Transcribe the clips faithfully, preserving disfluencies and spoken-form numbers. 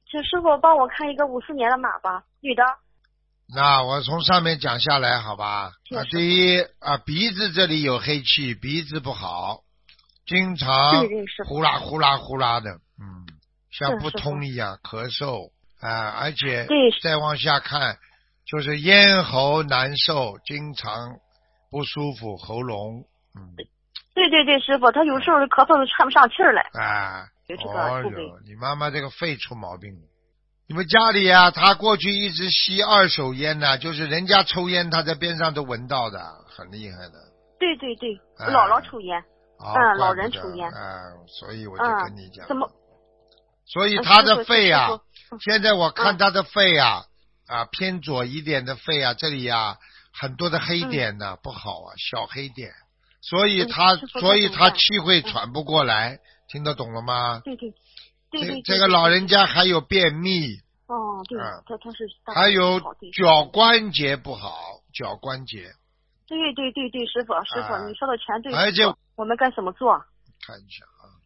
请师傅帮我看一个五四年的马吧，女的。 那我从上面讲下来，好吧？啊，第一啊，鼻子这里有黑气，鼻子不好，经常呼啦呼啦呼啦的，嗯，像不通一样咳嗽啊，而且再往下看，就是咽喉难受，经常不舒服，喉咙，嗯。 对对对，师傅，他有时候咳嗽都喘不上气儿来。 啊， 有这个哦哟，你妈妈这个肺出毛病了。你们家里啊，他过去一直吸二手烟呢、啊，就是人家抽烟，他在边上都闻到的，很厉害的。 对对对， 啊、 姥姥抽烟， 哦、 嗯，老人抽烟。 啊、所以我就跟你讲。 嗯、怎么？ 所以他的肺啊， 嗯、 现在我看他的肺啊，嗯、啊偏左一点的肺啊，这里啊很多的黑点呢、嗯，不好啊，小黑点，所以他、嗯、所以他气会喘不过来，嗯、听得懂了吗？ 对对。对对对对这这个老人家还有便秘。 哦，对，嗯、他他是。 还有脚关节不好，脚关节。 对对对对，师傅师傅、啊，你说的全对。 而且我们该怎么做？ 看一下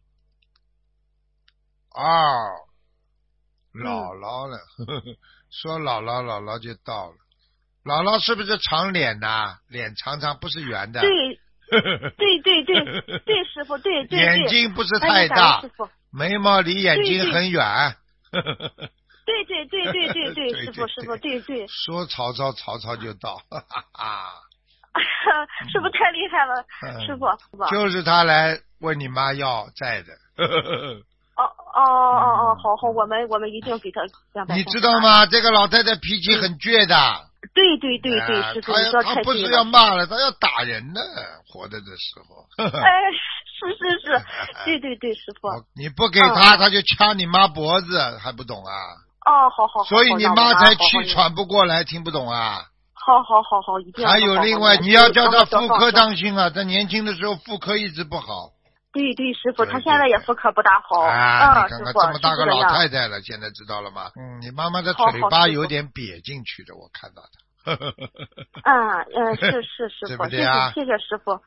啊。啊，姥姥了，嗯、呵呵说姥姥姥姥就到了。姥姥是不是长脸呐、啊？脸长长不是圆的。 对。对对对对，师傅对对对。 眼睛不是太大。 师傅。 眉毛离眼睛很远。 对对对对对对，师傅师傅对对。 说曹操，曹操就到，哈哈哈。 师傅太厉害了， 嗯、 师傅。 就是他来问你妈要债的。 哦哦哦哦，好好，我们我们一定给他两百。 你知道吗？这个老太太脾气很倔的。 对对对对， 啊、 师傅你说太对了。 她不是要骂了，她要打人呢，活着的时候。 哎，是是是，对对对，师傅。 你不给他，他就掐你妈脖子，还不懂啊？ 哦，好好好。 所以你妈才气喘不过来，听不懂啊？ 好好好好，一定要。 还有另外，你要叫他妇科当心啊！他年轻的时候妇科一直不好。 对对，师傅，他现在也妇科不大好。 啊，你看看这么大个老太太了，现在知道了吗？嗯，你妈妈的嘴巴有点瘪进去的，我看到的。 嗯嗯，是是师傅， 对不对啊？ 谢谢谢谢师傅。